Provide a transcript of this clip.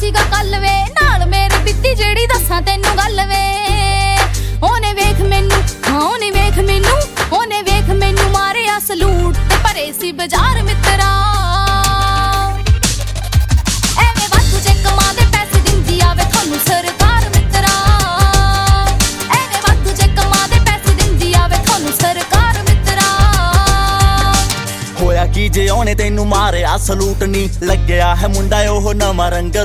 ਸੀਗਾ ਕੱਲ ਵੇ ਨਾਲ ਮੇਰੇ ਪਿੱਤੀ ਜਿਹੜੀ ਦੱਸਾਂ ਤੈਨੂੰ ਗੱਲ ਵੇ ਉਹਨੇ ਵੇਖ ਮੈਨੂੰ ਹਾਂ ਉਹਨੇ ਵੇਖ ਮੈਨੂੰ ਉਹਨੇ ਵੇਖ ਮੈਨੂੰ ਮਾਰਿਆ ਸਲੂਟ ਤੇ ਭਰੇ ਸੀ ਬਾਜ਼ਾਰ ਮਿੱਤਰਾ ਐਵੇਂ ਵਾਧੂ ਜੇ ਕਮਾਦੇ ਪੈਸੇ ਦਿੰਦੀ ਆਵੇ ਤੁਹਾਨੂੰ ਸਰਕਾਰ ਮਿੱਤਰਾ ਐਵੇਂ ਵਾਧੂ ਜੇ ਕਮਾਦੇ ਪੈਸੇ ਦਿੰਦੀ ਆਵੇ ਤੁਹਾਨੂੰ ਸਰਕਾਰ ਮਿੱਤਰਾ ਹੋਇਆ ਕੀ ਜੇ ਉਹਨੇ ਤੈਨੂੰ ਮਾਰਿਆ ਸਲੂਟ ਨੀ ਲੱਗਿਆ ਹੈ ਮੁੰਡਾ ਉਹ ਨਵਾਂ ਰੰਗ